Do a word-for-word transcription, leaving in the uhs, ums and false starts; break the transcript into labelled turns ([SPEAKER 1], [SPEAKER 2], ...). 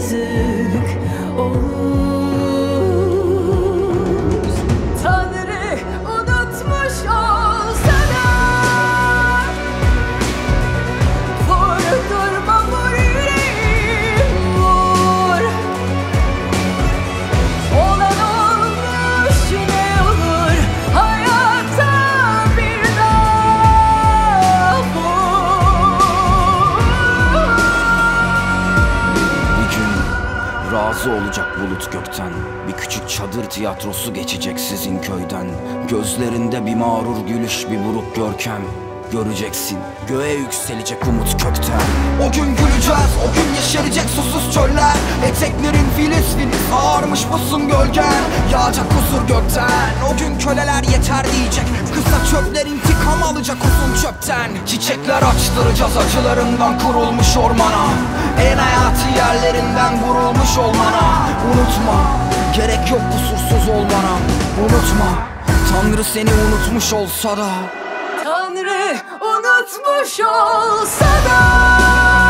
[SPEAKER 1] yazık olur. Tanrı unutmuş olsa da vurdurma vur yüreğim vur. Olan olmuş ne olur hayatta bir daha vur.
[SPEAKER 2] Bir gün razı olacak bulut gökten, bir küçük çadır tiyatrosu geçecek sizin köyden. Gözlerinde bir mağrur gülüş, bir buruk görkem. Göreceksin göğe yükselecek umut kökten. O gün güleceğiz, o gün yeşerecek susuz çöller. Eteklerin filiz filiz ağarmış musun gölgen. Yağacak huzur gökten, o gün köleler yeter diyecek. Kısa çöpler intikam alacak uzun çöpten. Çiçekler açtıracağız acılarından kurulmuş ormana. En hayati yerlerinden vurulmuş olmana. Unutma, gerek yok kusursuz olmana. Unutma, Tanrı seni unutmuş olsa da.
[SPEAKER 1] Tanrı unutmuş olsa da